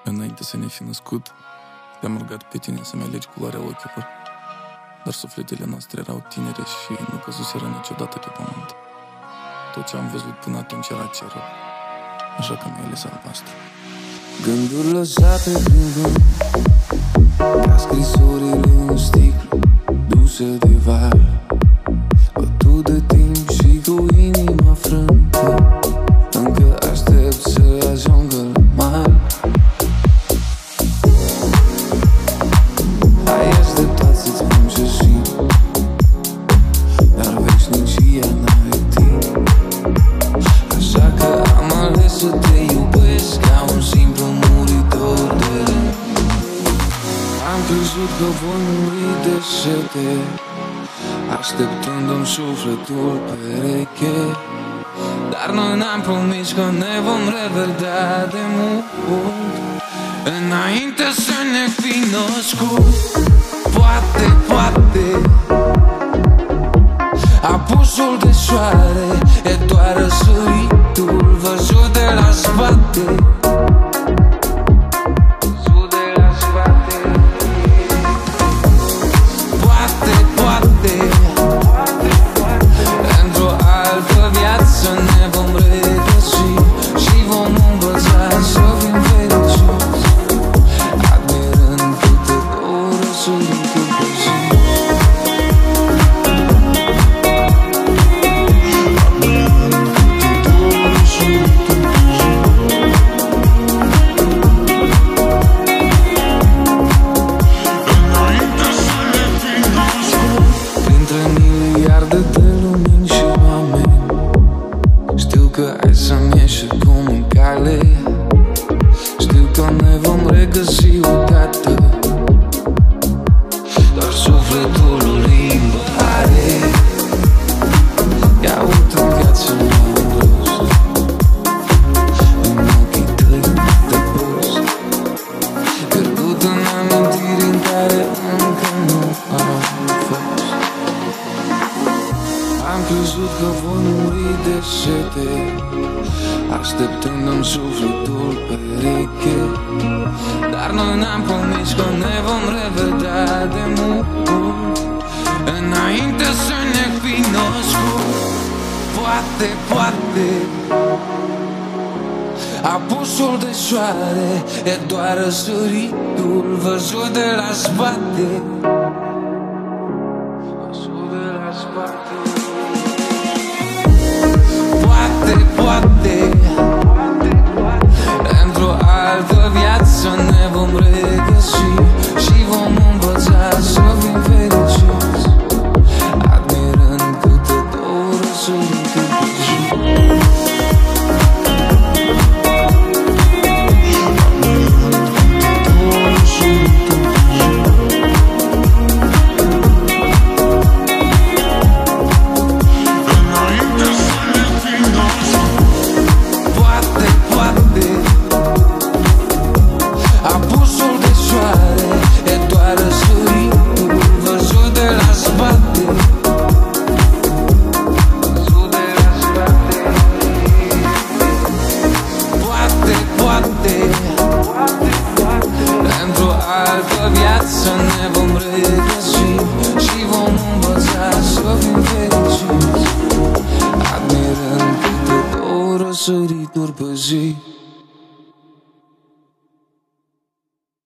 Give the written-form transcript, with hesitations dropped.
Înainte să ne fi născut, te-am rugat pe tine să-mi alegi culoarea ochilor, dar sufletele noastre erau tinere și nu căzuseră niciodată pe pământ. Tot ce am văzut până atunci era cerul, așa că mi-ai ales albastru. Gânduri lăsate prin vânt, ca scrisorile în sticlă, duse de val, bătut de timp și cu inima frântă, încă aștept să ajungă la mal. Ai așteptat să-ți spun ce simt, dar veșnicia n-are timp, așa că am ales să te iubesc ca un simplu muritor de rând. Am crezut că voi muri de sete, așteptându-mi sufletul pereche, dar noi n-am promis că ne vom revedea de mult, înainte să ne fi născut. Poate, poate apusul de soare e doar răsăritul văzut de la spate. Poate, poate într-o altă viață ne vom regăsi și vom învăța să fim fericiți, admirând câte două răsărituri pe zi. De lumini și oameni, știu că ai să-mi ieși cum în cale, știu că ne vom regăsi odată, doar sufletul o limbă are. Ia uite în viață mi-am rost, în ochii tăi de post, pierdut în amintiri în care încă nu am fost. Am crezut că voi muri de sete, așteptându-mi sufletul pereche, dar noi n-am promis că ne vom revedea de mult, înainte să ne fi născut. Poate, poate apusul de soare e doar răsăritul văzut de la spate. Poate, poate într-o altă viață ne vom regăsi și vom învăța să fim fericiți, admirând câte două răsărituri pe zi. Într-o altă viață ne vom regăsi și vom învăța să fim fericiți, admirând câte două răsărituri pe zi.